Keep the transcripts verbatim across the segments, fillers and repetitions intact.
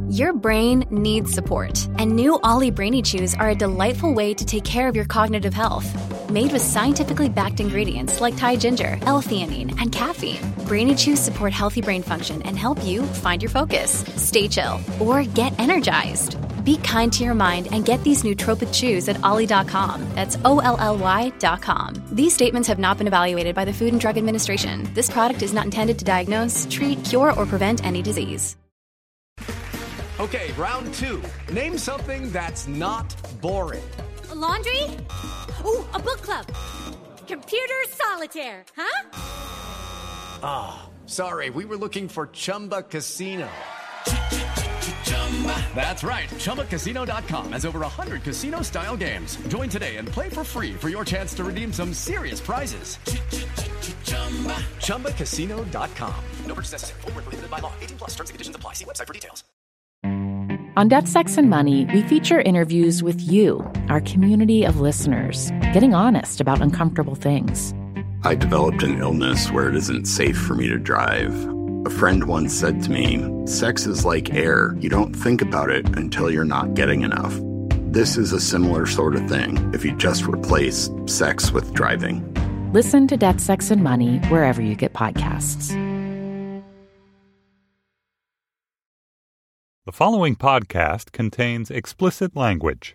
Your brain needs support, and new Ollie Brainy Chews are a delightful way to take care of your cognitive health. Made with scientifically backed ingredients like Thai ginger, L-theanine, and caffeine, Brainy Chews support healthy brain function and help you find your focus, stay chill, or get energized. Be kind to your mind and get these nootropic chews at ollie dot com. That's O L L Y dot com. These statements have not been evaluated by the Food and Drug Administration. This product is not intended to diagnose, treat, cure, or prevent any disease. Okay, round two. Name something that's not boring. A laundry? Ooh, a book club. Computer solitaire, huh? Ah, oh, sorry, we were looking for Chumba Casino. That's right, Chumba Casino dot com has over one hundred casino-style games. Join today and play for free for your chance to redeem some serious prizes. Chumba Casino dot com. No purchase necessary. Void where prohibited by law. eighteen plus. Terms and conditions apply. See website for details. On Death, Sex, and Money, we feature interviews with you, our community of listeners, getting honest about uncomfortable things. I developed an illness where it isn't safe for me to drive. A friend once said to me, sex is like air. You don't think about it until you're not getting enough. This is a similar sort of thing if you just replace sex with driving. Listen to Death, Sex, and Money wherever you get podcasts. The following podcast contains explicit language.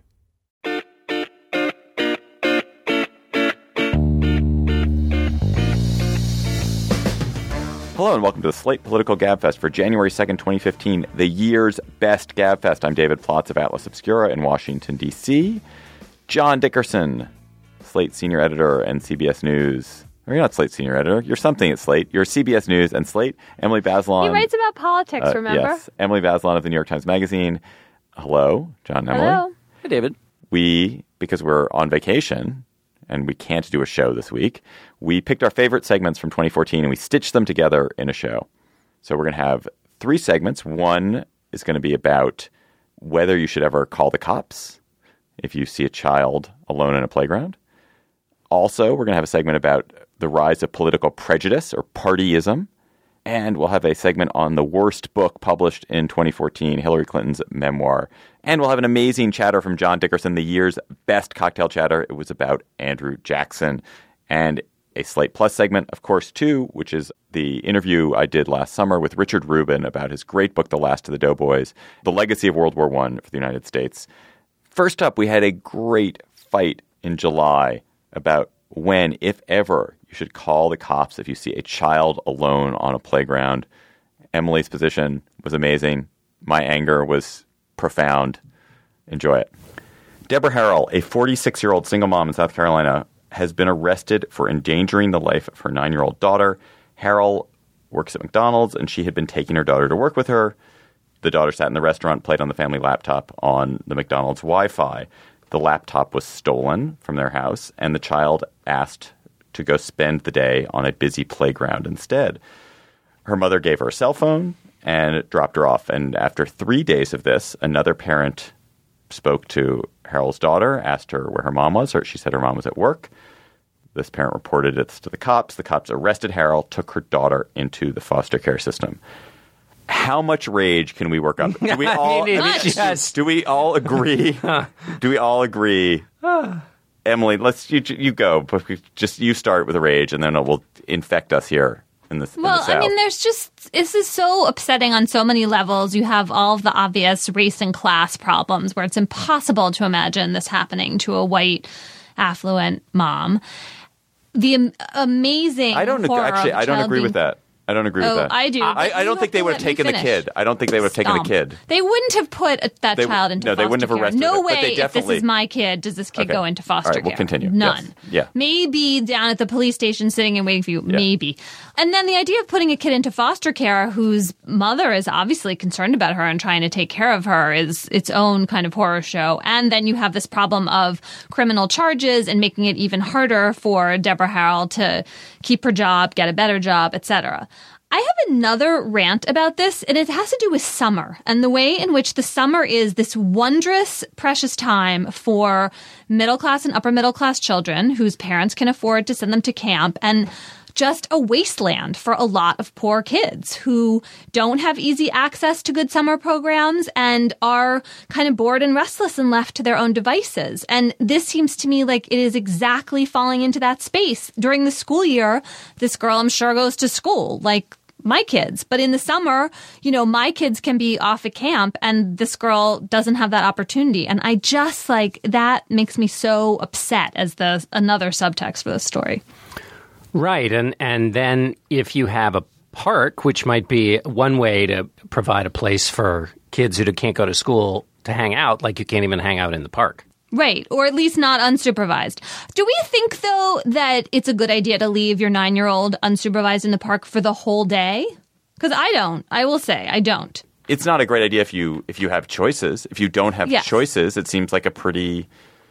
Hello and welcome to the Slate Political Gabfest for January second, twenty fifteen, the year's best Gabfest. I'm David Plotz of Atlas Obscura in Washington, D C John Dickerson, Slate senior editor and C B S News. Or you're not Slate senior editor. You're something at Slate. You're C B S News and Slate. Emily Bazelon. He writes about politics, uh, remember? Yes. Emily Bazelon of the New York Times Magazine. Hello, John and Emily. Hello. Hey, David. We, because we're on vacation and we can't do a show this week, we picked our favorite segments from twenty fourteen and we stitched them together in a show. So we're going to have three segments. One is going to be about whether you should ever call the cops if you see a child alone in a playground. Also, we're going to have a segment about the rise of political prejudice or partyism. And we'll have a segment on the worst book published in twenty fourteen, Hillary Clinton's memoir. And we'll have an amazing chatter from John Dickerson, the year's best cocktail chatter. It was about Andrew Jackson. And a Slate Plus segment, of course, too, which is the interview I did last summer with Richard Rubin about his great book, The Last of the Doughboys, The Legacy of World War One for the United States. First up, we had a great fight in July about when, if ever, you should call the cops if you see a child alone on a playground. Emily's position was amazing. My anger was profound. Enjoy it. Deborah Harrell, a forty-six-year-old single mom in South Carolina, has been arrested for endangering the life of her nine-year-old daughter. Harrell works at McDonald's, and she had been taking her daughter to work with her. The daughter sat in the restaurant, played on the family laptop on the McDonald's Wi-Fi. The laptop was stolen from their house, and the child asked to go spend the day on a busy playground instead. Her mother gave her a cell phone and dropped her off. And after three days of this, another parent spoke to Harrell's daughter, asked her where her mom was. She said her mom was at work. This parent reported it to the cops. The cops arrested Harrell, took her daughter into the foster care system. How much rage can we work up? Do we all, do, we, yes. do we all agree? Do we all agree? Emily, let's you, you go. Just you start with a rage, and then it will infect us here in the, well, in the South. I mean, there's just this is so upsetting on so many levels. You have all of the obvious race and class problems where it's impossible to imagine this happening to a white, affluent mom. The am- amazing. I don't horror actually. of I don't agree being- with that. I don't agree oh, with that. I do. I, I don't think they would have taken the kid. I don't think they would have taken the kid. They wouldn't have put a, that they, child into no, foster they wouldn't have arrested care. No it, way, but they if this is my kid, does this kid okay. go into foster All right, care? We'll continue. None. Yes. Yeah. Maybe down at the police station sitting and waiting for you. Yeah. Maybe. And then the idea of putting a kid into foster care whose mother is obviously concerned about her and trying to take care of her is its own kind of horror show. And then you have this problem of criminal charges and making it even harder for Deborah Harrell to keep her job, get a better job, et cetera. I have another rant about this, and it has to do with summer and the way in which the summer is this wondrous, precious time for middle-class and upper-middle-class children whose parents can afford to send them to camp. And just a wasteland for a lot of poor kids who don't have easy access to good summer programs and are kind of bored and restless and left to their own devices. And this seems to me like it is exactly falling into that space. During the school year, this girl, I'm sure, goes to school like my kids. But in the summer, you know, my kids can be off at camp and this girl doesn't have that opportunity. And I just like that makes me so upset as the another subtext for this story. Right. And and then if you have a park, which might be one way to provide a place for kids who can't go to school to hang out, like you can't even hang out in the park. Right, or at least not unsupervised. Do we think, though, that it's a good idea to leave your nine-year-old unsupervised in the park for the whole day? Because I don't. I will say, I don't. It's not a great idea if you if you have choices. If you don't have yes. choices, it seems like a pretty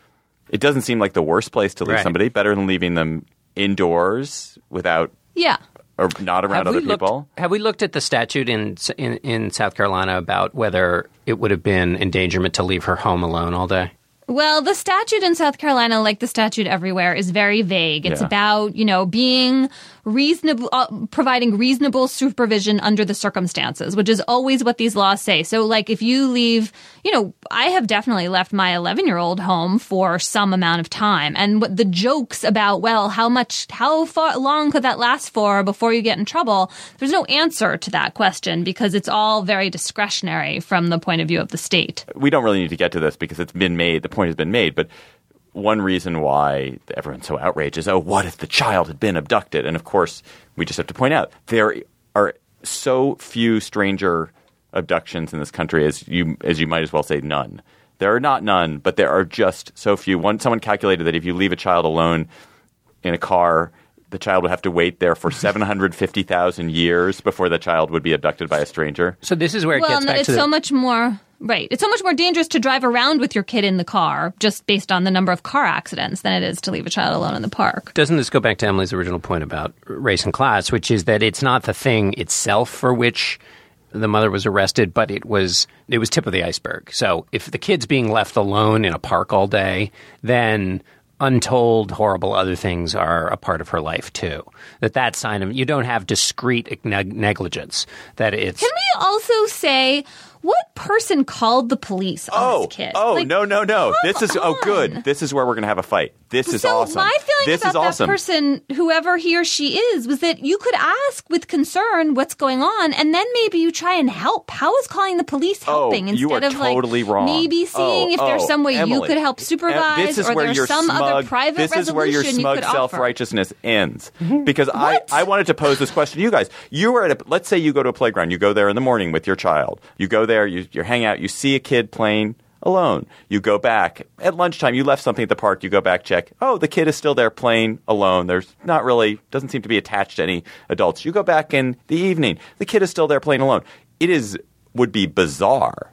– it doesn't seem like the worst place to leave right. somebody. Better than leaving them indoors without yeah. – or not around have other we looked, people. Have we looked at the statute in, in in South Carolina about whether it would have been endangerment to leave her home alone all day? Well, the statute in South Carolina, like the statute everywhere, is very vague. It's yeah. about, you know, being reasonable, uh, providing reasonable supervision under the circumstances, which is always what these laws say. So, like, if you leave, you know, I have definitely left my eleven-year-old home for some amount of time. And what the jokes about, well, how much, how far long could that last for before you get in trouble? There's no answer to that question because it's all very discretionary from the point of view of the state. We don't really need to get to this because it's been made. The point has been made. But one reason why everyone's so outraged is, oh, what if the child had been abducted? And of course, we just have to point out there are so few stranger abductions in this country as you as you might as well say none. There are not none, but there are just so few. One someone calculated that if you leave a child alone in a car, the child would have to wait there for seven hundred fifty thousand years before the child would be abducted by a stranger. So this is where it well, gets no, back it's to the... so much more right. It's so much more dangerous to drive around with your kid in the car just based on the number of car accidents than it is to leave a child alone in the park. Doesn't this go back to Emily's original point about race and class, which is that it's not the thing itself for which the mother was arrested, but it was it was tip of the iceberg. So if the kid's being left alone in a park all day, then untold horrible other things are a part of her life too. That that sign of you don't have discrete neg- negligence. That it's. Can we also say what person called the police on oh, this kid? Oh, like, no, no, no. This is, on. oh, good. This is where we're going to have a fight. This is so awesome. My feeling this about is awesome. that person, whoever he or she is, was that you could ask with concern what's going on, and then maybe you try and help. How is calling the police helping oh, instead you are of totally like wrong. maybe seeing oh, if there's oh, some way Emily, you could help supervise, this is or where there's your some smug, other private this resolution is where your you smug could self-righteousness ends. Because What? I, I wanted to pose this question to you guys. You were at a, let's say you go to a playground. You go there in the morning with your child. You go there, you, you hang out, you see a kid playing alone. You go back. At lunchtime, you left something at the park. You go back, check. Oh, the kid is still there playing alone. There's not really, doesn't seem to be attached to any adults. You go back in the evening. The kid is still there playing alone. It is, would be bizarre.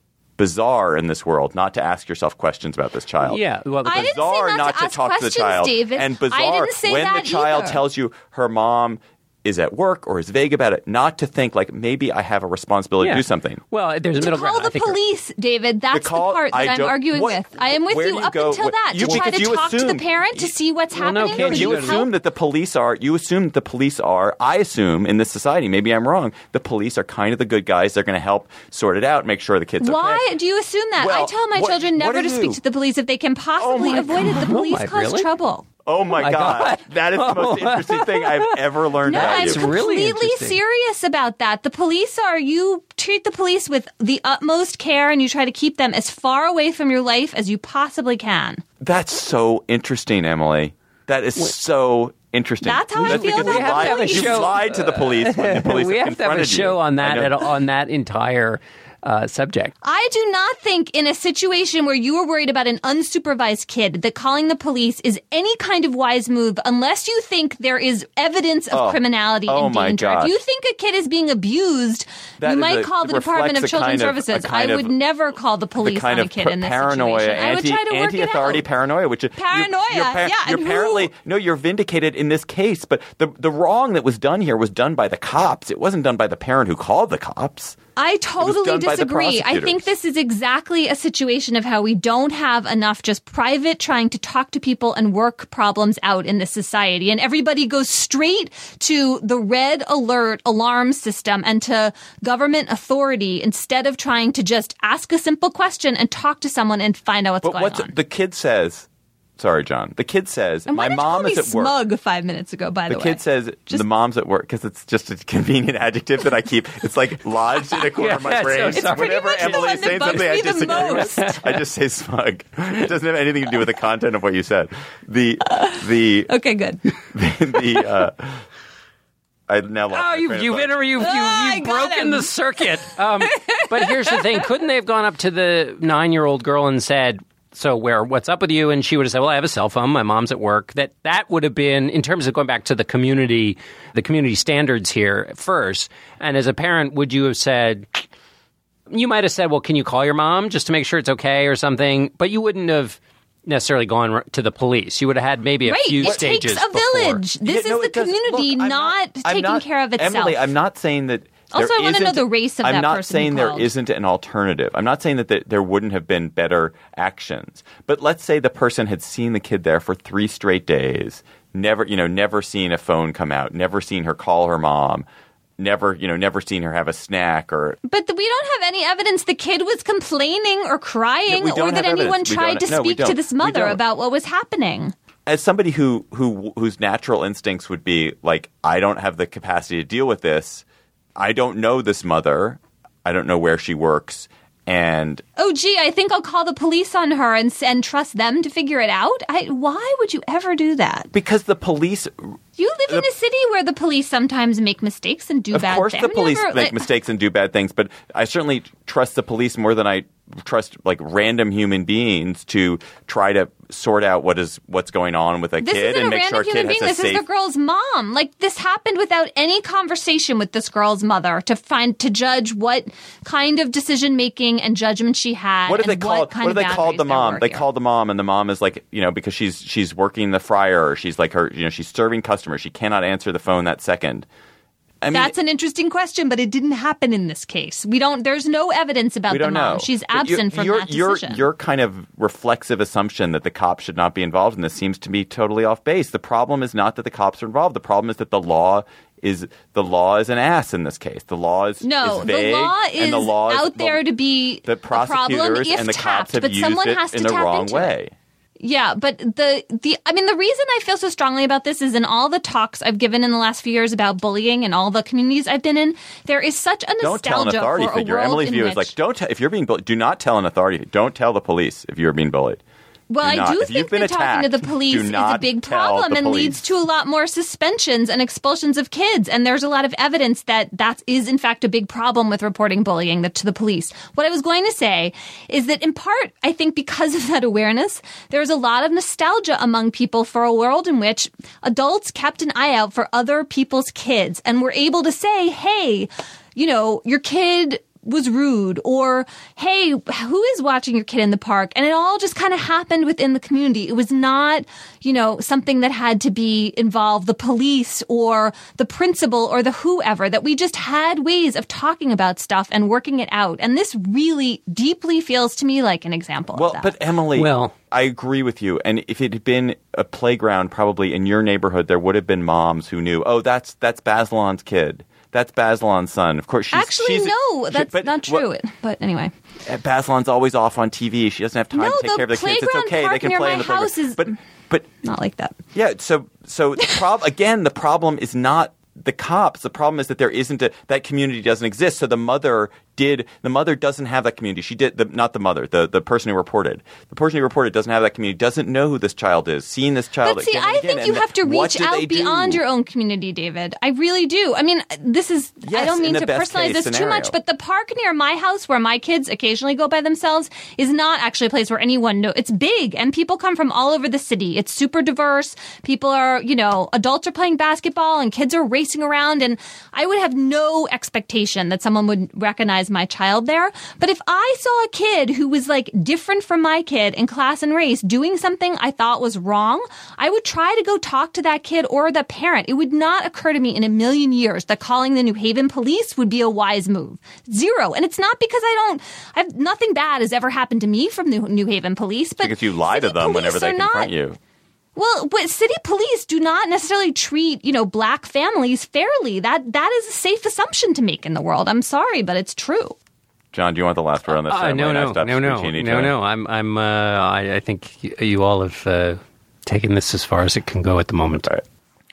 Bizarre in this world not to ask yourself questions about this child. Yeah, well, I didn't say bizarre not not to to ask talk to the questions, child. David. And I bizarre didn't say when that the child either. tells you her mom is at work or is vague about it, not to think like maybe I have a responsibility yeah. to do something. Well, there's a middle Call ground. I the think you're- police, David. That's the, call- part that I I'm don't- arguing what- with. I am with where you do you up go- until what- that you- to try because to you talk to the assume- parent to see what's Well, no, happening. Kim, or You you to gotta- assume help. that the police are, you assume that the police are, I assume in this society, maybe I'm wrong, the police are kind of the good guys. They're going to help sort it out, make sure the kid's Why okay. do you assume that? Well, I tell my what- children what never do to you- speak to the police if they can possibly my avoid it. The police my- cause really? trouble. Oh my, my God. God. That is the most interesting thing I've ever learned No, about I'm It's you. really completely interesting. serious about that. The police are, you treat the police with the utmost care and you try to keep them as far away from your life as you possibly can. That's so interesting, Emily. That is so interesting. That's how I That's feel because about you the lied, police. you lied to the police when the police we have to have a confronted show you. on I that know. at, on that entire uh, subject. I do not think in a situation where you are worried about an unsupervised kid that calling the police is any kind of wise move unless you think there is evidence of Oh. criminality Oh and my danger. gosh. If you think a kid is being abused, That you is might a- call the reflects Department of a Children's kind of- a Services. I kind would of- never call the the police kind on a of kid par- in this paranoia, situation. I would anti, try to work it anti-authority out. paranoia, which is Paranoia, you're, you're, par- yeah, You're and apparently who- no, you're vindicated in this case. But the the wrong that was done here was done by the cops. It wasn't done by the parent who called the cops. I totally done by the disagree. I think prosecutors. this is exactly a situation of how we don't have enough just private trying to talk to people and work problems out in this society. And everybody goes straight to the red alert alarm system and to government authority instead of trying to just ask a simple question and talk to someone and find out what's But going what's on. the kid says? Sorry, John. The kid says, and why my did mom you is call at me work. smug five minutes ago, by the, The way. kid says the mom's at work because it's just a convenient adjective that I keep. It's like lodged in a corner Yeah, of my so brain. sorry. It's pretty Whenever much the Emily one is that saying bugs something I me the disagree most. with, I just say smug. It doesn't have anything to do with the content of what you said. The the Okay, good. the, the uh, I now lost Oh, my you've train of you've, thought. inter- you've, Ah, you've, I you've got broken him. the circuit. Um, but here's the thing: couldn't they have gone up to the nine-year-old girl and said, "So, where? What's up with you?" And she would have said, "Well, I have a cell phone. My mom's at work." That that would have been, in terms of going back to the community, the community standards here first. And as a parent, would you have said? You might have said, "Well, can you call your mom just to make sure it's okay or something?" But you wouldn't have necessarily gone r- to the police. You would have had maybe a Right. few It stages takes a before. village. This Yeah, no, is the it does. community Look, I'm not, I'm taking not- care of itself. Emily, I'm not saying that. Also, there I wanna know isn't- the race of I'm that not person who saying there called. isn't an alternative. I'm not saying that th- there wouldn't have been better actions. But let's say the person had seen the kid there for three straight days, never, you know, never seen a phone come out, never seen her call her mom, never, you know, never seen her have a snack or. But th- we don't have any evidence the kid was complaining or crying No, we don't or that have anyone evidence. We tried don't- to no, we speak to don't. this We mother don't. about what was happening. As somebody who who whose natural instincts would be like, I don't have the capacity to deal with this. I don't know this mother. I don't know where she works. And Oh, gee, I think I'll call the police on her and, s- and trust them to figure it out. I, why would you ever do that? because the police, You live in The- a city where the police sometimes make mistakes and do of bad course, things. the police Never- make like- mistakes and do bad things, but I certainly trust the police more than I trust like random human beings to try to sort out what is what's going on with a This kid isn't and a make random sure a kid human has being. a This safe. is the girl's mom. Like, this happened without any conversation with this girl's mother to find to judge what kind of decision making and judgment she had. What have they and called? What, kind What have of they called the boundaries there mom? were They here. called the mom, and the mom is like, you know, because she's she's working the fryer, or she's like her, you know, she's serving customers. She cannot answer the phone that second. I mean, That's an interesting question, but it didn't happen in this case. We don't. There's no evidence about we the don't mom. know. She's But you- absent from your, that your, decision. Your kind of reflexive assumption that the cops should not be involved in this seems to be totally off base. The problem is not that the cops are involved. The problem is that the law is the law is an ass in this case. The law is no, is vague, the law is and the law is, out there the, to be the a problem prosecutors if and the tapped, cops have but used someone it has to in the tap wrong into way. it. Yeah, but the the I mean the reason I feel so strongly about this is in all the talks I've given in the last few years about bullying and all the communities I've been in, there is such a Don't tell an nostalgia authority for a figure. world Emily's in view which, is like, don't tell, if you're being bullied, do not tell an authority. Don't tell the police if you're being bullied. Well, Do I not. do If think you've been that talking to the attacked, police do is a not big tell problem the and police. leads to a lot more suspensions and expulsions of kids. And there's a lot of evidence that that is, in fact, a big problem with reporting bullying to the police. What I was going to say is that, in part, I think because of that awareness, there's a lot of nostalgia among people for a world in which adults kept an eye out for other people's kids and were able to say, hey, you know, your kid was rude, or hey, who is watching your kid in the park? And it all just kind of happened within the community. It was not, you know, something that had to be involve the police or the principal or the whoever, that we just had ways of talking about stuff and working it out. And this really deeply feels to me like an example Well, of that. but Emily, Well- I agree with you. And if it had been a playground, probably in your neighborhood, there would have been moms who knew, oh, that's that's Basilon's kid. That's Basilon's son. Of course, she's Actually, she's, no, she- that's but not what- true. But anyway. Basilon's always off on T V. She doesn't have time No, to take the care of the kids. It's playground okay. They park can near play my in the playground. house is- But but Not like that. yeah. So so the prob- again, the problem is not the cops. The problem is that there isn't a that community doesn't exist. So the mother did. The mother doesn't have that community. She did. The, not the mother. The the person who reported. The person who reported doesn't have that community. Doesn't know who this child is. Seeing this child. But see, again and I again, think you and have to what reach do they out beyond do? your own community, David. I really do. I mean, this is, I Yes, don't in mean the to best personalize case this too scenario. much, but the park near my house where my kids occasionally go by themselves is not actually a place where anyone knows. It's big and people come from all over the city. It's super diverse. People are, you know, adults are playing basketball and kids are racing around. And I would have no expectation that someone would recognize my child there. But if I saw a kid who was like different from my kid in class and race doing something I thought was wrong, I would try to go talk to that kid or the parent. It would not occur to me in a million years that calling the New Haven police would be a wise move. Zero. And it's not because I don't, I've, nothing bad has ever happened to me from the New Haven police. But because you lie to them whenever they confront not, you. Well, but city police do not necessarily treat, you know, black families fairly. That that is a safe assumption to make in the world. I'm sorry, but it's true. John, do you want the last word on this? Uh, no, no, no, no, no, no. I'm, I'm. Uh, I, I think you all have uh, taken this as far as it can go at the moment. Right.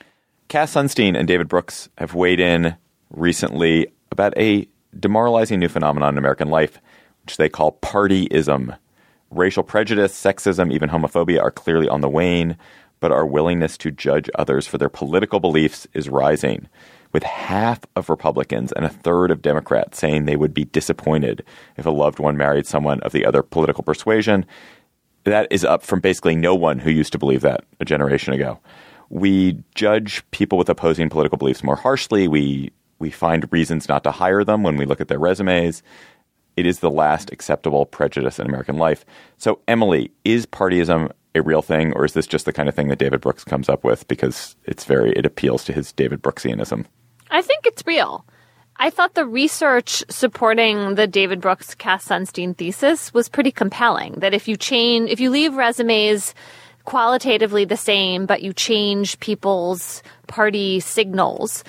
Cass Sunstein and David Brooks have weighed in recently about a demoralizing new phenomenon in American life, which they call partyism. Racial prejudice, sexism, even homophobia are clearly on the wane, but our willingness to judge others for their political beliefs is rising, with half of Republicans and a third of Democrats saying they would be disappointed if a loved one married someone of the other political persuasion. That is up from basically no one who used to believe that a generation ago. We judge people with opposing political beliefs more harshly. We we find reasons not to hire them when we look at their resumes. It is the last acceptable prejudice in American life. So, Emily, is partyism a real thing, or is this just the kind of thing that David Brooks comes up with because it's very it appeals to his David Brooksianism? I think it's real. I thought the research supporting the David Brooks Cass Sunstein thesis was pretty compelling. That if you change, if you leave resumes qualitatively the same, but you change people's party signals,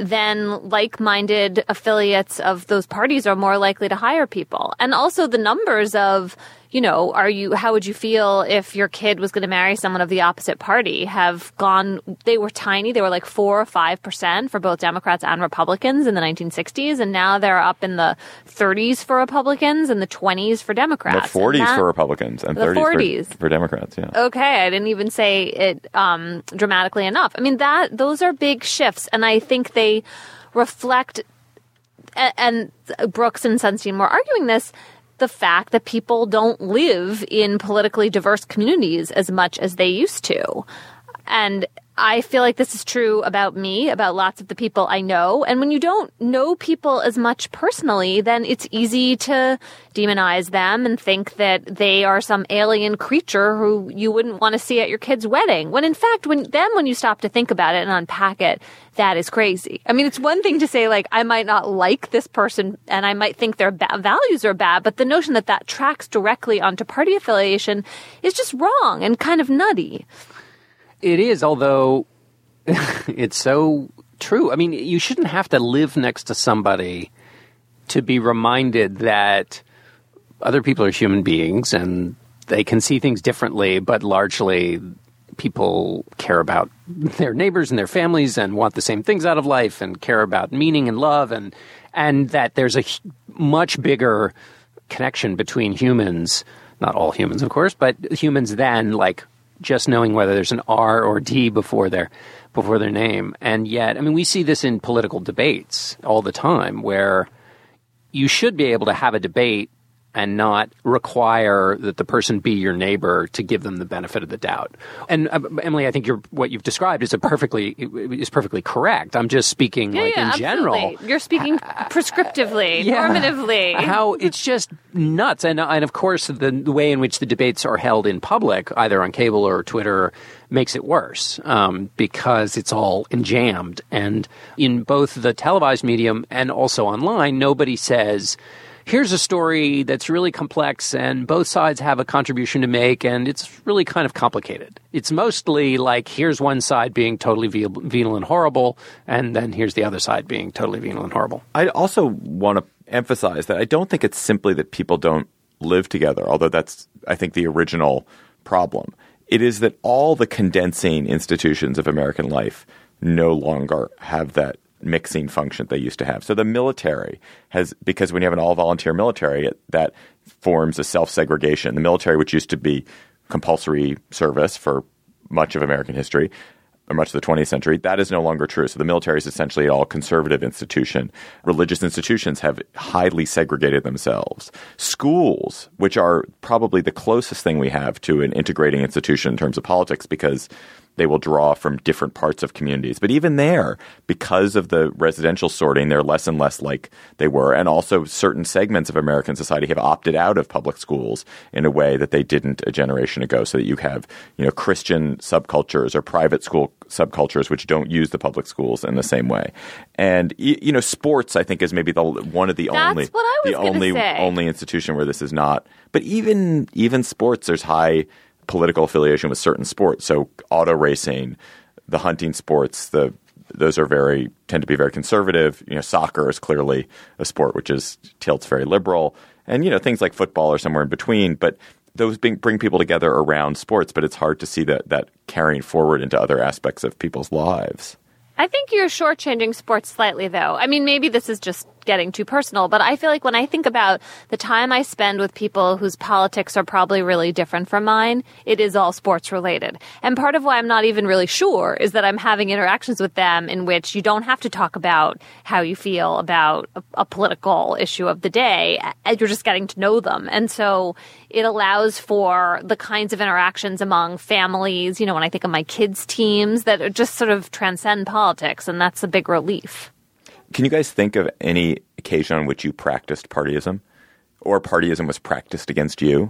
then like-minded affiliates of those parties are more likely to hire people. And also the numbers of, you know, are you, how would you feel if your kid was going to marry someone of the opposite party have gone, they were tiny. They were like four or five percent for both Democrats and Republicans in the nineteen sixties. And now they're up in the thirties for Republicans and the twenties for Democrats. The forties that, for Republicans and thirties for, for Democrats. Yeah. Okay. I didn't even say it um, dramatically enough. I mean, that those are big shifts. And I think they reflect, and, and Brooks and Sunstein were arguing this, the fact that people don't live in politically diverse communities as much as they used to. And I feel like this is true about me, about lots of the people I know. And when you don't know people as much personally, then it's easy to demonize them and think that they are some alien creature who you wouldn't want to see at your kid's wedding. When in fact, when then when you stop to think about it and unpack it, that is crazy. I mean, it's one thing to say, like, I might not like this person and I might think their ba- values are bad, but the notion that that tracks directly onto party affiliation is just wrong and kind of nutty. It is, although it's so true. I mean, you shouldn't have to live next to somebody to be reminded that other people are human beings and they can see things differently, but largely people care about their neighbors and their families and want the same things out of life and care about meaning and love, and and that there's a much bigger connection between humans, not all humans, of course, but humans than like just knowing whether there's an R or D before their before their name. And yet, I mean, we see this in political debates all the time where you should be able to have a debate and not require that the person be your neighbor to give them the benefit of the doubt. And uh, Emily, I think you're, what you've described is a perfectly is perfectly correct. I'm just speaking yeah, like yeah, in absolutely. general. You're speaking prescriptively, yeah. normatively. How it's just nuts. And and of course, the, the way in which the debates are held in public, either on cable or Twitter, makes it worse um, because it's all enjammed. And in both the televised medium and also online, nobody says, here's a story that's really complex and both sides have a contribution to make and it's really kind of complicated. It's mostly like, here's one side being totally venal and horrible, and then here's the other side being totally venal and horrible. I also want to emphasize that I don't think it's simply that people don't live together, although that's, I think, the original problem. It is that all the condensing institutions of American life no longer have that mixing function they used to have. So the military has, because when you have an all-volunteer military, that forms a self-segregation. The military, which used to be compulsory service for much of American history, or much of the twentieth century, that is no longer true. So the military is essentially an all-conservative institution. Religious institutions have highly segregated themselves. Schools, which are probably the closest thing we have to an integrating institution in terms of politics, because they will draw from different parts of communities. But even there, because of the residential sorting, they're less and less like they were. And also certain segments of American society have opted out of public schools in a way that they didn't a generation ago, so that you have, you know, Christian subcultures or private school subcultures which don't use the public schools in the same way. And, you know, sports, I think, is maybe the one of the That's only what I was the only say. only institution where this is not. But even even sports, there's high political affiliation with certain sports. So auto racing, the hunting sports, the those are very tend to be very conservative. You know, soccer is clearly a sport which is tilts very liberal, and you know things like football are somewhere in between. But those bring, bring people together around sports. But it's hard to see that that carrying forward into other aspects of people's lives. I think you're shortchanging sports slightly, though. I mean, maybe this is just getting too personal, but I feel like when I think about the time I spend with people whose politics are probably really different from mine, it is all sports related. And part of why I'm not even really sure is that I'm having interactions with them in which you don't have to talk about how you feel about a, a political issue of the day. You're just getting to know them. And so it allows for the kinds of interactions among families, you know, when I think of my kids' teams that are just sort of transcend politics, and that's a big relief. Can you guys think of any occasion on which you practiced partyism or partyism was practiced against you?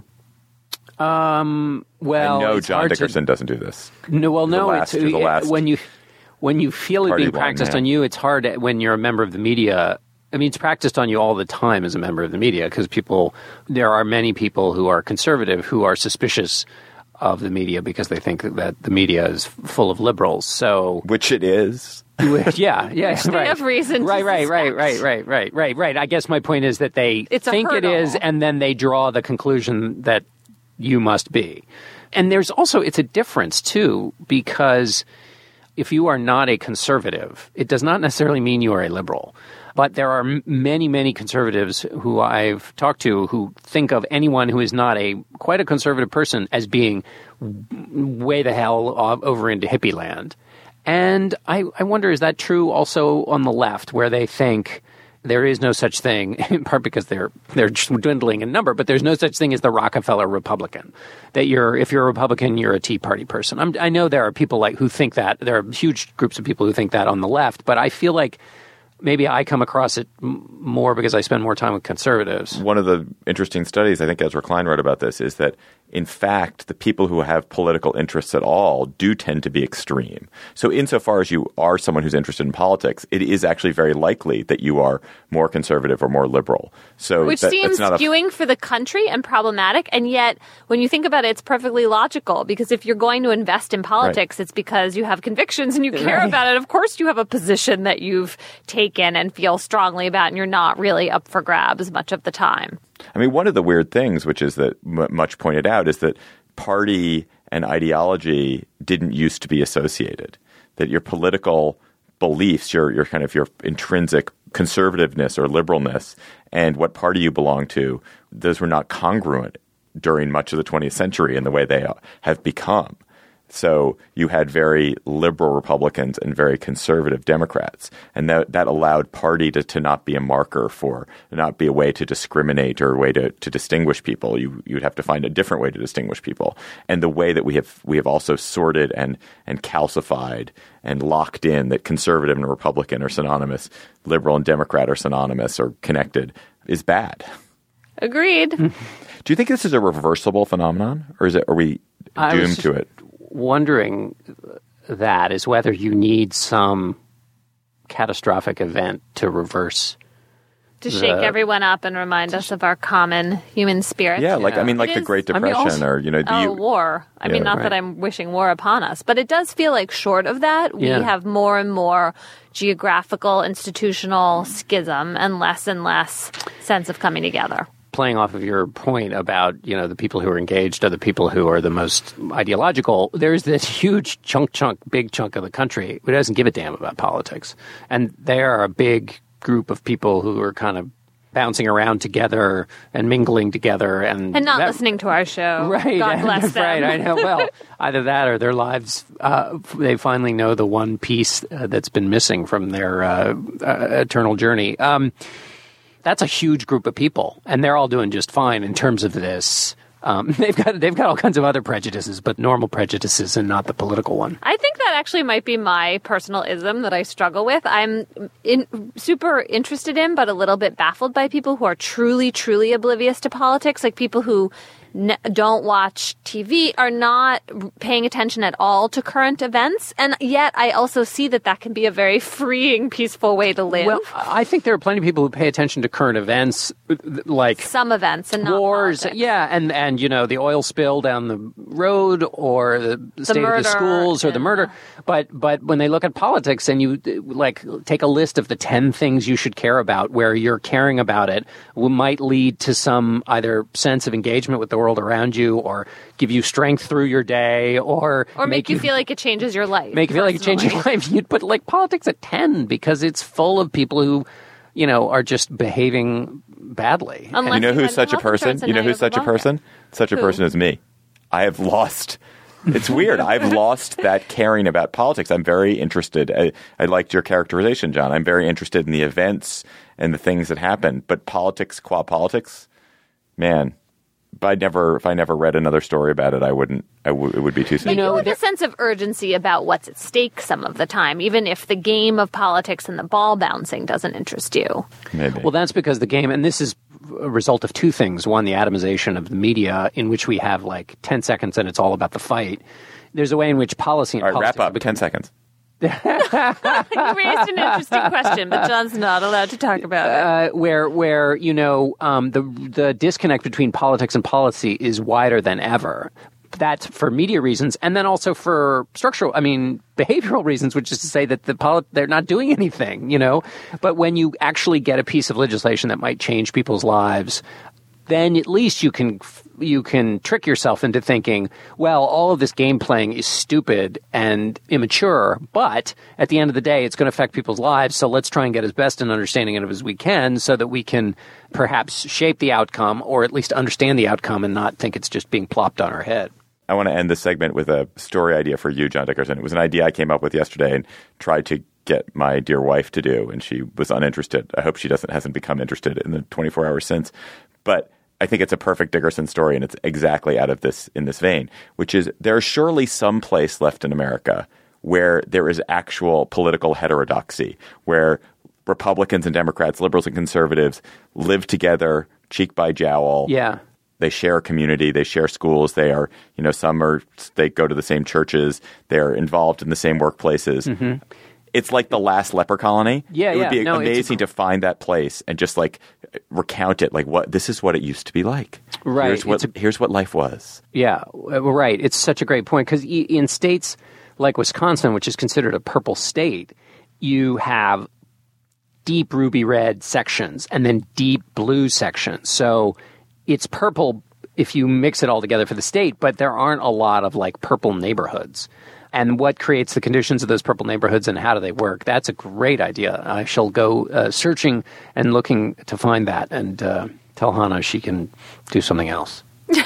Um, well, I know it's John hard Dickerson to, doesn't do this. No, well, You're no, the last, it's you're the last when you when you feel it being party practiced blind man. on you, it's hard when you're a member of the media. I mean, it's practiced on you all the time as a member of the media because people, there are many people who are conservative who are suspicious of the media because they think that the media is full of liberals. So, which it is. yeah, yeah, Which they right. have reason to right, right, right, suspect. right, right, right, right, right. I guess my point is that they It's a think it hurdle. is, and then they draw the conclusion that you must be. And there's also, it's a difference too, because if you are not a conservative, it does not necessarily mean you are a liberal. But there are m- many, many conservatives who I've talked to who think of anyone who is not a quite a conservative person as being w- way the hell off, over into hippie land. And I, I wonder, is that true also on the left, where they think there is no such thing, in part because they're they're dwindling in number, but there's no such thing as the Rockefeller Republican. That you're, if you're a Republican, you're a Tea Party person. I'm, I know there are people like who think that. There are huge groups of people who think that on the left, but I feel like maybe I come across it m- more because I spend more time with conservatives. One of the interesting studies, I think Ezra Klein wrote about this, is that, in fact, the people who have political interests at all do tend to be extreme. So insofar as you are someone who's interested in politics, it is actually very likely that you are more conservative or more liberal. So Which that, seems that's not skewing a, for the country and problematic. And yet, when you think about it, it's perfectly logical. Because if you're going to invest in politics, Right. it's because you have convictions and you care Right. about it. Of course, you have a position that you've taken and feel strongly about, and you're not really up for grabs much of the time. I mean, one of the weird things, which is that m- much pointed out, is that party and ideology didn't used to be associated. That your political beliefs, your your kind of your intrinsic conservativeness or liberalness, and what party you belong to, those were not congruent during much of the twentieth century in the way they have become. So you had very liberal Republicans and very conservative Democrats. And that, that allowed party to, to not be a marker for, not be a way to discriminate or a way to, to distinguish people. You, you'd have to find a different way to distinguish people. And the way that we have we have also sorted and, and calcified and locked in that conservative and Republican are synonymous, liberal and Democrat are synonymous or connected is bad. Agreed. Do you think this is a reversible phenomenon, or is it? Are we I was doomed just to it? Wondering that is whether you need some catastrophic event to reverse. To shake The- everyone up and remind us of our common human spirit. Yeah, like I mean, like It the is- Great I mean, Depression, also- or you know, the Oh, U- war. I Yeah, mean, not right. that I'm wishing war upon us, but it does feel like short of that, we Yeah. have more and more geographical, institutional schism and less and less sense of coming together. Playing off of your point about, you know, the people who are engaged are the people who are the most ideological, there's this huge chunk, chunk, big chunk of the country who doesn't give a damn about politics. And they are a big group of people who are kind of bouncing around together and mingling together. And, And not that- listening to our show. Right. God bless them. Right, I know. Well, either that or their lives, uh, they finally know the one piece uh, that's been missing from their uh, uh, eternal journey. Um, that's a huge group of people, and they're all doing just fine in terms of this Um, they've got they've got all kinds of other prejudices, but normal prejudices and not the political one. I think that actually might be my personal ism that I struggle with. I'm in, super interested in, but a little bit baffled by people who are truly, truly oblivious to politics, like people who n- don't watch T V, are not paying attention at all to current events. And yet I also see that that can be a very freeing, peaceful way to live. Well, I think there are plenty of people who pay attention to current events, like some events and not wars. politics. Yeah, and, and, you know, the oil spill down the road or the, The state murder, of the schools or the murder. But but when they look at politics and you, like, take a list of the ten things you should care about where you're caring about it, might lead to some either sense of engagement with the world around you or give you strength through your day or Or make, make you feel like it changes your life. Make you feel like it changes your life. You'd put like politics at ten because it's full of people who, you know, are just behaving badly. Unless you know who's such a person? You know who's such a person? Such a Who? person is me. I have lost. It's weird. I've lost that caring about politics. I'm very interested. I, I liked your characterization, John. I'm very interested in the events and the things that happen. But politics, qua politics, man. If I never, if I never read another story about it, I wouldn't. I w- it would be too soon. But you have a sense of urgency about what's at stake some of the time, even if the game of politics and the ball bouncing doesn't interest you. Maybe. Well, that's because the game, and this is a result of two things. One, the atomization of the media, in which we have like ten seconds and it's all about the fight. There's a way in which policy and all right, politics wrap up. ten seconds. You raised an interesting question, but John's not allowed to talk about it. Uh, where, where you know, um, the the disconnect between politics and policy is wider than ever. That's for media reasons, and then also for structural, I mean, behavioral reasons, which is to say that the polit- they're not doing anything, you know. But when you actually get a piece of legislation that might change people's lives, then at least you can you can trick yourself into thinking, well, all of this game playing is stupid and immature, but at the end of the day, it's going to affect people's lives. So let's try and get as best an understanding of it as we can so that we can perhaps shape the outcome or at least understand the outcome and not think it's just being plopped on our head. I want to end this segment with a story idea for you, John Dickerson. It was an idea I came up with yesterday and tried to get my dear wife to do, and she was uninterested. I hope she doesn't hasn't become interested in the twenty-four hours since. But I think it's a perfect Dickerson story, and it's exactly out of this in this vein, which is there's surely some place left in America where there is actual political heterodoxy, where Republicans and Democrats, liberals and conservatives live together cheek by jowl. Yeah. They share a community. They share schools. They are, you know, some are, they go to the same churches. They're involved in the same workplaces. Mm-hmm. It's like the last leper colony. Yeah, it would yeah. be No, amazing it's a- to find that place and just like recount it. Like, what this is what it used to be like. Right. Here's what, It's a- here's what life was. Yeah, well, right. It's such a great point because in states like Wisconsin, which is considered a purple state, you have deep ruby red sections and then deep blue sections. So it's purple if you mix it all together for the state, but there aren't a lot of like purple neighborhoods. And what creates the conditions of those purple neighborhoods and how do they work? That's a great idea. I shall go uh, searching and looking to find that and uh, tell Hannah she can do something else.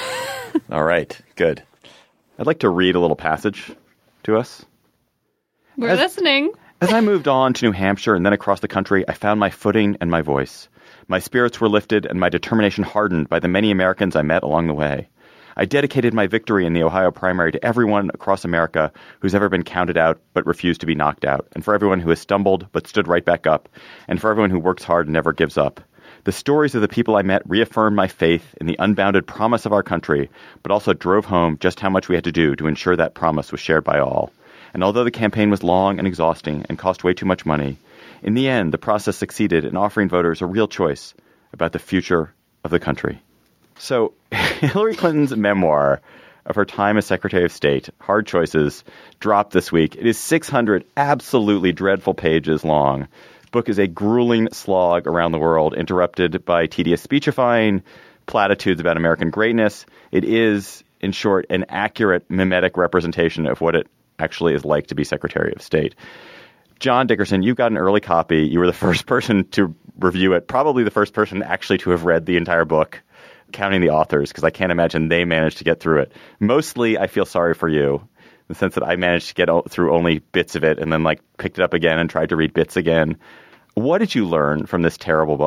All right. Good. I'd like to read a little passage to us. We're As- listening. As I moved on to New Hampshire and then across the country, I found my footing and my voice. My spirits were lifted and my determination hardened by the many Americans I met along the way. I dedicated my victory in the Ohio primary to everyone across America who's ever been counted out but refused to be knocked out, and for everyone who has stumbled but stood right back up, and for everyone who works hard and never gives up. The stories of the people I met reaffirmed my faith in the unbounded promise of our country, but also drove home just how much we had to do to ensure that promise was shared by all. And although the campaign was long and exhausting and cost way too much money, in the end, the process succeeded in offering voters a real choice about the future of the country. So Hillary Clinton's memoir of her time as Secretary of State, Hard Choices, dropped this week. It is six hundred absolutely dreadful pages long. The book is a grueling slog around the world, interrupted by tedious speechifying, platitudes about American greatness. It is, in short, an accurate mimetic representation of what it actually is like to be Secretary of State. John Dickerson, you got an early copy. You were the first person to review it, probably the first person actually to have read the entire book, counting the authors, because I can't imagine they managed to get through it. Mostly, I feel sorry for you, in the sense that I managed to get o- through only bits of it and then like picked it up again and tried to read bits again. What did you learn from this terrible book?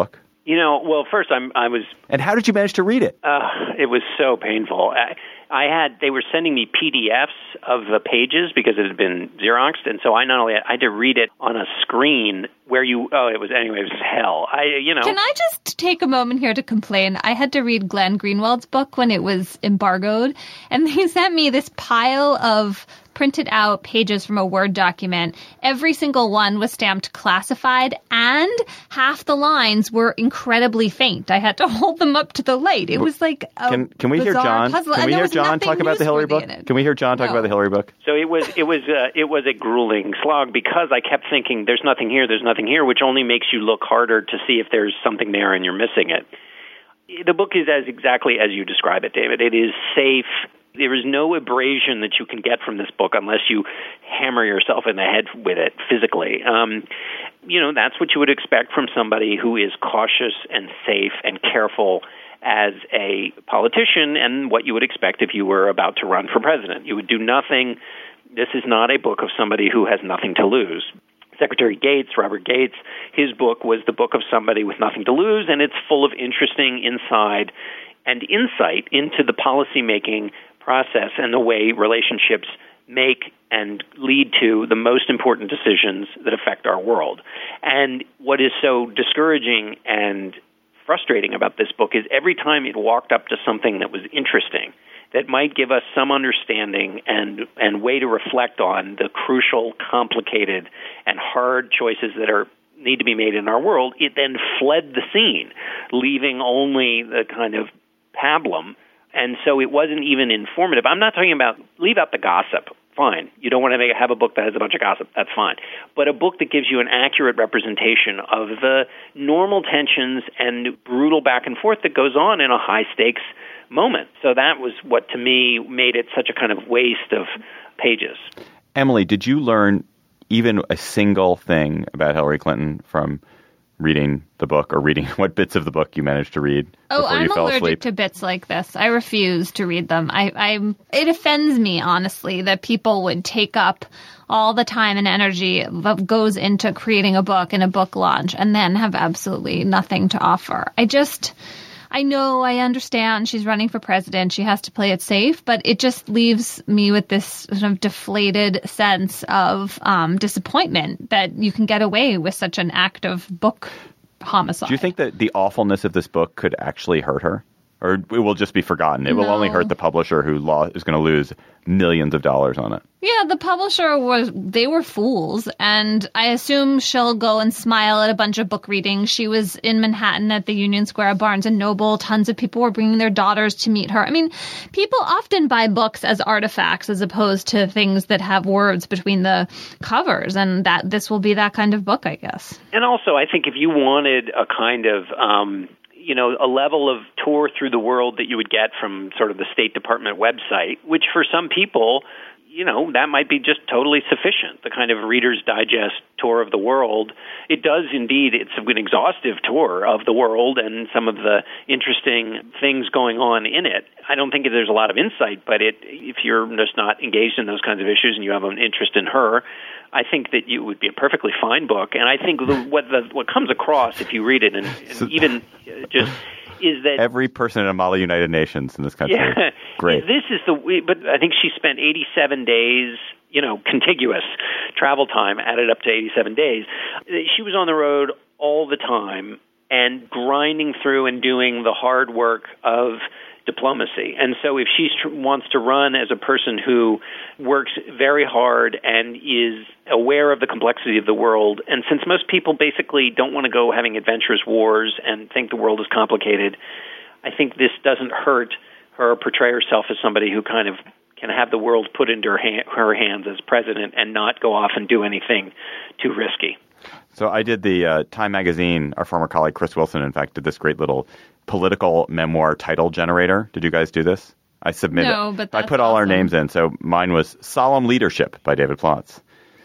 You know, well, first I'm, I was... And how did you manage to read it? Uh, it was so painful. I, I had, they were sending me P D Fs of the pages because it had been Xeroxed, and so I not only had, I had to read it on a screen where you, oh, it was, anyway, it was hell. I, you know. Can I just take a moment here to complain? I had to read Glenn Greenwald's book when it was embargoed, and they sent me this pile of printed out pages from a Word document. Every single one was stamped classified, and half the lines were incredibly faint. I had to hold them up to the light. It was like a Can, can we hear John? Puzzle. Can we hear John talk about the Hillary book? Can we hear John talk no. about the Hillary book? So it was it was uh, it was a grueling slog because I kept thinking there's nothing here, there's nothing here, which only makes you look harder to see if there's something there and you're missing it. The book is as exactly as you describe it, David. It is safe. There is no abrasion that you can get from this book unless you hammer yourself in the head with it physically. Um, you know, that's what you would expect from somebody who is cautious and safe and careful as a politician, and what you would expect if you were about to run for president. You would do nothing. This is not a book of somebody who has nothing to lose. Secretary Gates, Robert Gates, his book was the book of somebody with nothing to lose, and it's full of interesting insight and insight into the policymaking process and the way relationships make and lead to the most important decisions that affect our world. And what is so discouraging and frustrating about this book is every time it walked up to something that was interesting, that might give us some understanding and, and way to reflect on the crucial, complicated, and hard choices that are need to be made in our world, it then fled the scene, leaving only the kind of pablum. And so it wasn't even informative. I'm not talking about, leave out the gossip. Fine. You don't want to make, have a book that has a bunch of gossip. That's fine. But a book that gives you an accurate representation of the normal tensions and brutal back and forth that goes on in a high-stakes moment. So that was what, to me, made it such a kind of waste of pages. Emily, did you learn even a single thing about Hillary Clinton from reading the book, or reading what bits of the book you managed to read oh, before I'm you fell allergic asleep? to bits like this. I refuse to read them. I, I, it offends me, honestly, that people would take up all the time and energy that goes into creating a book and a book launch and then have absolutely nothing to offer. I just... I know, I understand she's running for president. She has to play it safe, but it just leaves me with this sort of deflated sense of um, disappointment that you can get away with such an act of book homicide. Do you think that the awfulness of this book could actually hurt her? Or it will just be forgotten? It will No. only hurt the publisher who lo- is going to lose millions of dollars on it. Yeah, the publisher was, they were fools, and I assume she'll go and smile at a bunch of book readings. She was in Manhattan at the Union Square Barnes and Noble. Tons of people were bringing their daughters to meet her. I mean, people often buy books as artifacts as opposed to things that have words between the covers, and that this will be that kind of book, I guess. And also, I think if you wanted a kind of... Um, you know, a level of tour through the world that you would get from sort of the State Department website, which for some people, you know, that might be just totally sufficient, the kind of Reader's Digest tour of the world. It does indeed, it's an exhaustive tour of the world and some of the interesting things going on in it. I don't think there's a lot of insight, but it, if you're just not engaged in those kinds of issues and you have an interest in her, I think that it would be a perfectly fine book. And I think the, what the, what comes across if you read it, and, and even just is that every person in a Model United Nations in this country. Yeah, great. This is the. But I think she spent eighty-seven days, you know, contiguous travel time added up to eighty-seven days. She was on the road all the time and grinding through and doing the hard work of diplomacy. And so if she tr- wants to run as a person who works very hard and is aware of the complexity of the world, and since most people basically don't want to go having adventurous wars and think the world is complicated, I think this doesn't hurt her portray herself as somebody who kind of can have the world put into her, ha- her hands as president and not go off and do anything too risky. So I did the uh, Time Magazine, our former colleague Chris Wilson, in fact, did this great little political memoir title generator. Did you guys do this? I submitted. No, but I that's put all our awesome. names in. So mine was Solemn Leadership by David Plotz,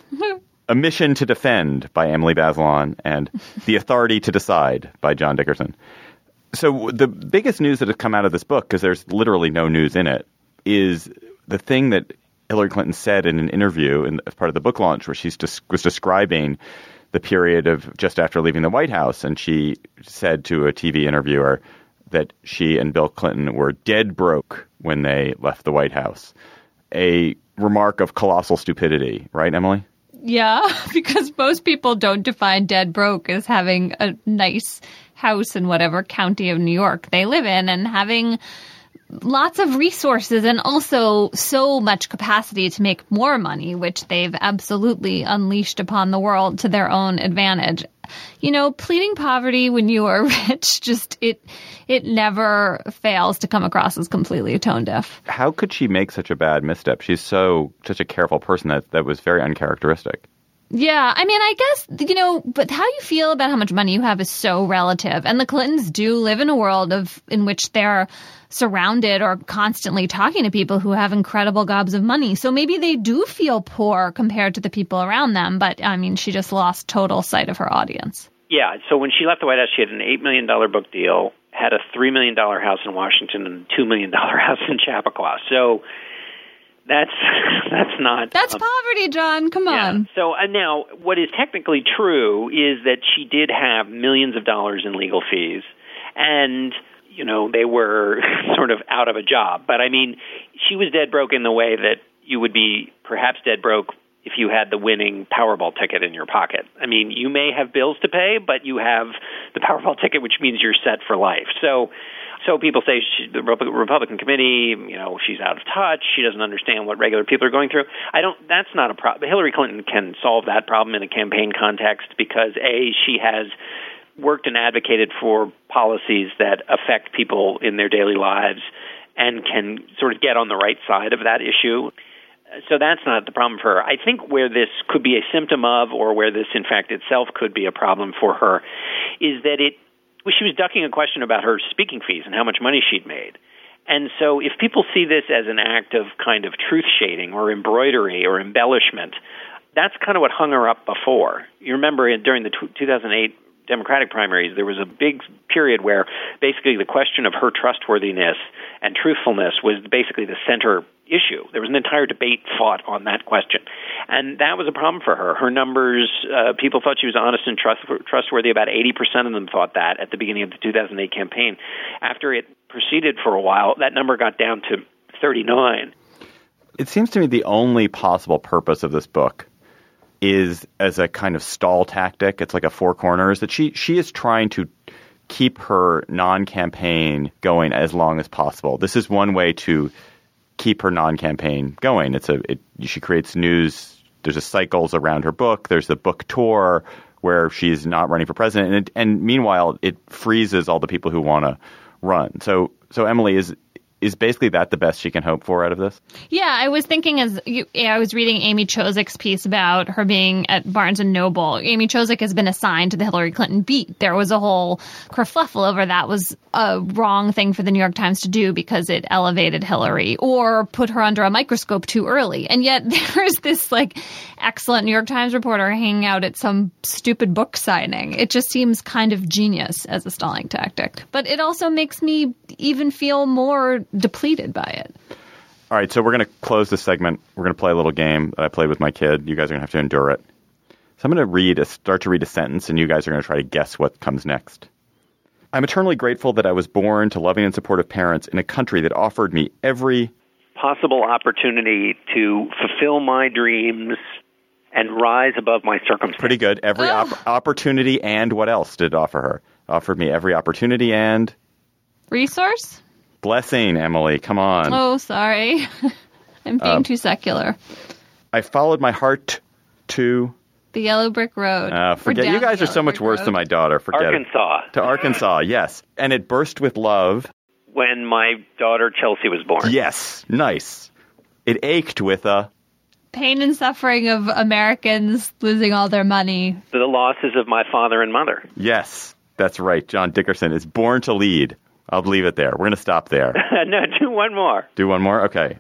A Mission to Defend by Emily Bazelon, and The Authority to Decide by John Dickerson. So the biggest news that has come out of this book, because there's literally no news in it, is the thing that Hillary Clinton said in an interview in, as part of the book launch, where she des- was describing the period of just after leaving the White House. And she said to a T V interviewer that she and Bill Clinton were dead broke when they left the White House. A remark of colossal stupidity, right, Emily? Yeah, because most people don't define dead broke as having a nice house in whatever county of New York they live in and having lots of resources and also so much capacity to make more money, which they've absolutely unleashed upon the world to their own advantage. You know, pleading poverty when you are rich, just it it never fails to come across as completely tone deaf. How could she make such a bad misstep? She's so such a careful person that that was very uncharacteristic. Yeah, I mean, I guess, you know, but how you feel about how much money you have is so relative. And the Clintons do live in a world of in which they're surrounded or constantly talking to people who have incredible gobs of money. So maybe they do feel poor compared to the people around them. But, I mean, she just lost total sight of her audience. Yeah, so when she left the White House, she had an eight million dollars book deal, had a three million dollars house in Washington, and a two million dollars house in Chappaqua. So that's that's not... That's um, poverty, John. Come on. Yeah. So uh, now, what is technically true is that she did have millions of dollars in legal fees, and, you know, they were sort of out of a job. But, I mean, she was dead broke in the way that you would be perhaps dead broke if you had the winning Powerball ticket in your pocket. I mean, you may have bills to pay, but you have the Powerball ticket, which means you're set for life. So so people say she, the Republican committee, you know, she's out of touch. She doesn't understand what regular people are going through. I don't. That's not a problem. Hillary Clinton can solve that problem in a campaign context because, A, she has worked and advocated for policies that affect people in their daily lives and can sort of get on the right side of that issue. So that's not the problem for her. I think where this could be a symptom of, or where this, in fact, itself could be a problem for her, is that it well, she was ducking a question about her speaking fees and how much money she'd made. And so if people see this as an act of kind of truth shading or embroidery or embellishment, that's kind of what hung her up before. You remember during the two thousand eight Democratic primaries, there was a big period where basically the question of her trustworthiness and truthfulness was basically the center issue. There was an entire debate fought on that question. And that was a problem for her. Her numbers, uh, people thought she was honest and trust, trustworthy. About eighty percent of them thought that at the beginning of the two thousand eight campaign. After it proceeded for a while, that number got down to thirty-nine. It seems to me the only possible purpose of this book is as a kind of stall tactic. It's like a four corners that she she is trying to keep her non-campaign going as long as possible. This is one way to keep her non-campaign going. It's a it, she creates news. There's a cycles around her book. There's the book tour where she's not running for president, and, it, and meanwhile it freezes all the people who want to run. So so Emily, is is basically that the best she can hope for out of this? Yeah, I was thinking as you, I was reading Amy Chozik's piece about her being at Barnes and Noble. Amy Chozik has been assigned to the Hillary Clinton beat. There was a whole kerfluffle over that was a wrong thing for the New York Times to do because it elevated Hillary or put her under a microscope too early. And yet there's this like excellent New York Times reporter hanging out at some stupid book signing. It just seems kind of genius as a stalling tactic. But it also makes me even feel more depleted by it. All right, so we're going to close this segment. We're going to play a little game that I played with my kid. You guys are going to have to endure it. So I'm going to read a, start to read a sentence, and you guys are going to try to guess what comes next. I'm eternally grateful that I was born to loving and supportive parents in a country that offered me every possible opportunity to fulfill my dreams and rise above my circumstances. Pretty good. Every oh. op- opportunity and what else did it offer her? Offered me every opportunity and resource? Blessing, Emily. Come on. Oh, sorry. I'm being um, too secular. I followed my heart to the Yellow Brick Road. Uh, forget. You guys are so much worse than my daughter. Forget Arkansas. It. To Arkansas, yes. And it burst with love. When my daughter Chelsea was born. Yes. Nice. It ached with a pain and suffering of Americans losing all their money. The losses of my father and mother. Yes. That's right. John Dickerson is born to lead. I'll leave it there. We're going to stop there. No, do one more. Do one more? Okay.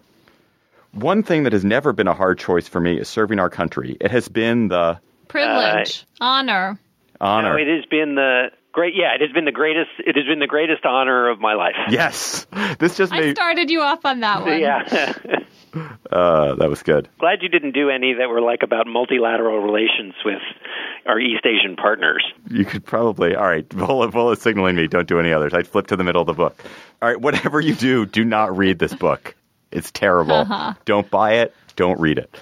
One thing that has never been a hard choice for me is serving our country. It has been the privilege, uh, honor. Honor. No, it has been the great. Yeah, it has been the greatest. It has been the greatest honor of my life. Yes. This just made... I started you off on that one. Yeah. Uh, that was good. Glad you didn't do any that were like about multilateral relations with our East Asian partners. You could probably, all right, Vola, Vola's signaling me, don't do any others. I'd flip to the middle of the book. All right, whatever you do, do not read this book. It's terrible. Uh-huh. Don't buy it. Don't read it.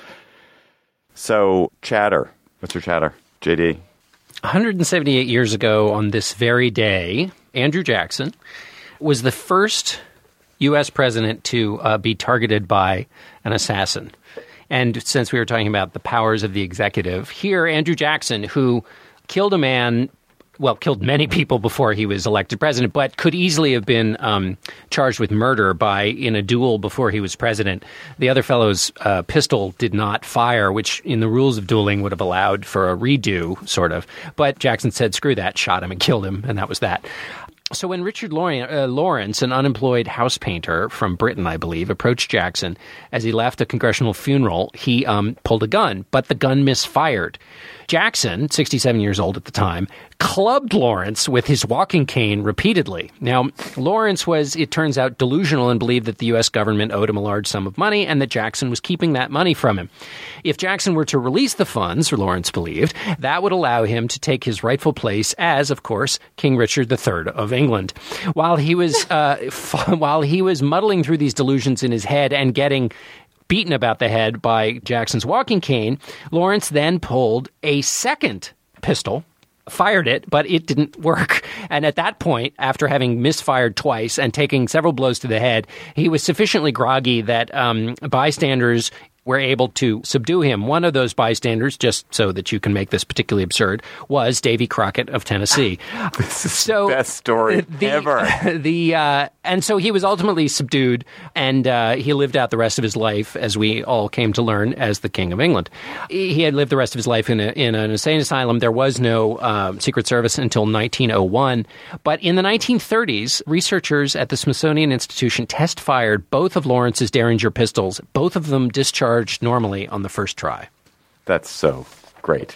So, chatter. What's your chatter? J D? one hundred seventy-eight years ago on this very day, Andrew Jackson was the first U S president to uh, be targeted by an assassin. And since we were talking about the powers of the executive, here, Andrew Jackson, who killed a man, well, killed many people before he was elected president, but could easily have been um, charged with murder by in a duel before he was president. The other fellow's uh, pistol did not fire, which in the rules of dueling would have allowed for a redo, sort of. But Jackson said, screw that, shot him and killed him, and that was that. So when Richard Lawrence, an unemployed house painter from Britain, I believe, approached Jackson as he left a congressional funeral, he um, pulled a gun, but the gun misfired. Jackson, sixty-seven years old at the time, clubbed Lawrence with his walking cane repeatedly. Now, Lawrence was, it turns out, delusional and believed that the U S government owed him a large sum of money and that Jackson was keeping that money from him. If Jackson were to release the funds, Lawrence believed, that would allow him to take his rightful place as, of course, King Richard the Third of England. While he was uh, f- while he was muddling through these delusions in his head and getting beaten about the head by Jackson's walking cane, Lawrence then pulled a second pistol, fired it, but it didn't work. And at that point, after having misfired twice and taking several blows to the head, he was sufficiently groggy that um, bystanders were able to subdue him. One of those bystanders, just so that you can make this particularly absurd, was Davy Crockett of Tennessee. This is so, the best story the, ever. The uh, and so he was ultimately subdued, and uh, he lived out the rest of his life, as we all came to learn, as the King of England. He had lived the rest of his life in, a, in an insane asylum. There was no uh, Secret Service until nineteen oh one. But in the nineteen thirties, researchers at the Smithsonian Institution test-fired both of Lawrence's Derringer pistols, both of them discharged normally on the first try. That's so great.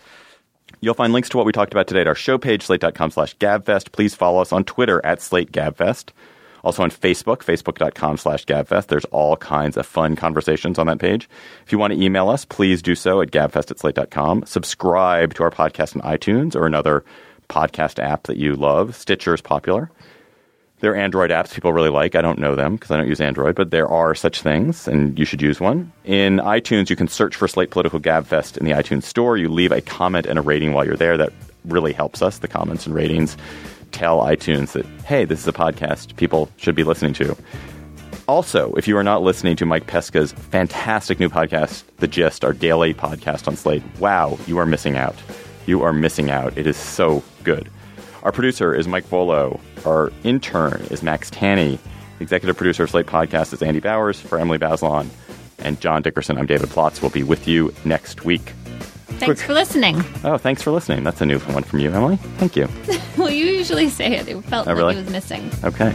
You'll find links to what we talked about today at our show page, slate.com slash gabfest. Please follow us on Twitter at slategabfest. Also on Facebook, facebook.com slash gabfest. There's all kinds of fun conversations on that page. If you want to email us, please do so at gabfest at slate dot com. Subscribe to our podcast on iTunes or another podcast app that you love. Stitcher is popular. There are Android apps people really like. I don't know them because I don't use Android, but there are such things, and you should use one. In iTunes, you can search for Slate Political Gabfest in the iTunes store. You leave a comment and a rating while you're there. That really helps us. The comments and ratings tell iTunes that, hey, this is a podcast people should be listening to. Also, if you are not listening to Mike Pesca's fantastic new podcast, The Gist, our daily podcast on Slate, wow, you are missing out. You are missing out. It is so good. Our producer is Mike Volo. Our intern is Max Tanney. The executive producer of Slate Podcast is Andy Bowers. For Emily Bazelon and John Dickerson, I'm David Plotz. We'll be with you next week. Thanks Quick. for listening. Oh, thanks for listening. That's a new one from you, Emily. Thank you. Well, you usually say it. It felt oh, like really? it was missing. Okay.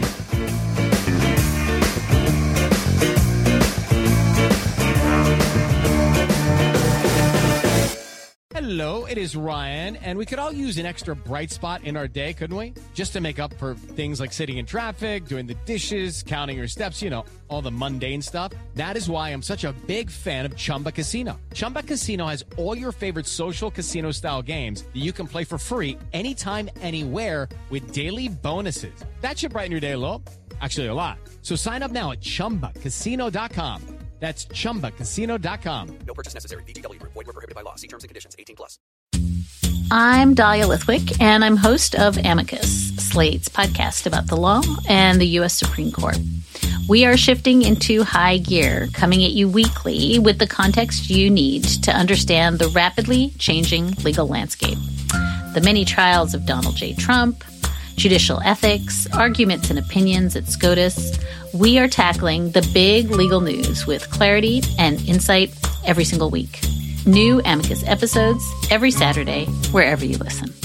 Hello, it is Ryan, and we could all use an extra bright spot in our day, couldn't we? Just to make up for things like sitting in traffic, doing the dishes, counting your steps, you know, all the mundane stuff. That is why I'm such a big fan of Chumba Casino. Chumba Casino has all your favorite social casino-style games that you can play for free anytime, anywhere with daily bonuses. That should brighten your day a little. Actually, a lot. So sign up now at chumba casino dot com. That's chumba casino dot com. No purchase necessary. V G W Group. Void where prohibited by law. See terms and conditions. eighteen plus. I'm Dahlia Lithwick, and I'm host of Amicus, Slate's podcast about the law and the U S Supreme Court. We are shifting into high gear, coming at you weekly with the context you need to understand the rapidly changing legal landscape. The many trials of Donald J. Trump, judicial ethics, arguments and opinions at SCOTUS. We are tackling the big legal news with clarity and insight every single week. New Amicus episodes every Saturday, wherever you listen.